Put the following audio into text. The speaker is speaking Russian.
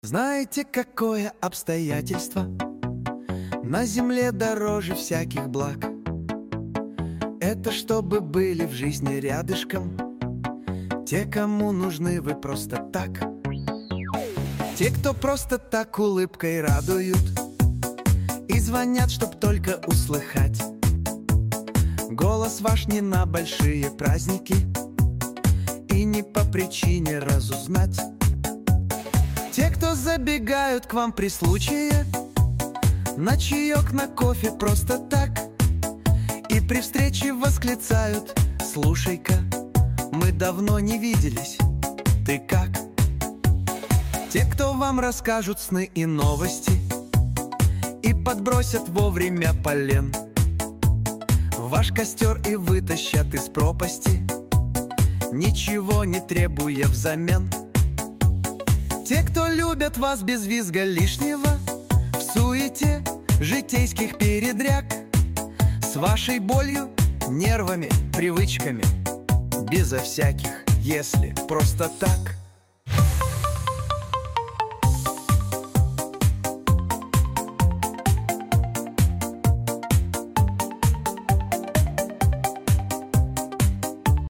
Знаете, какое обстоятельство на земле дороже всяких благ? Это чтобы были в жизни рядышком те, кому нужны вы просто так. Те, кто просто так улыбкой радуют и звонят, чтоб только услыхать голос ваш не на большие праздники и не по причине разузнать. Те, кто забегают к вам при случае на чаек, на кофе просто так, и при встрече восклицают: слушай-ка, мы давно не виделись, ты как? Те, кто вам расскажут сны и новости и подбросят вовремя полен в ваш костер и вытащат из пропасти, ничего не требуя взамен. Те, кто любят вас без визга лишнего в суете житейских передряг, с вашей болью, нервами, привычками, безо всяких «если», просто так.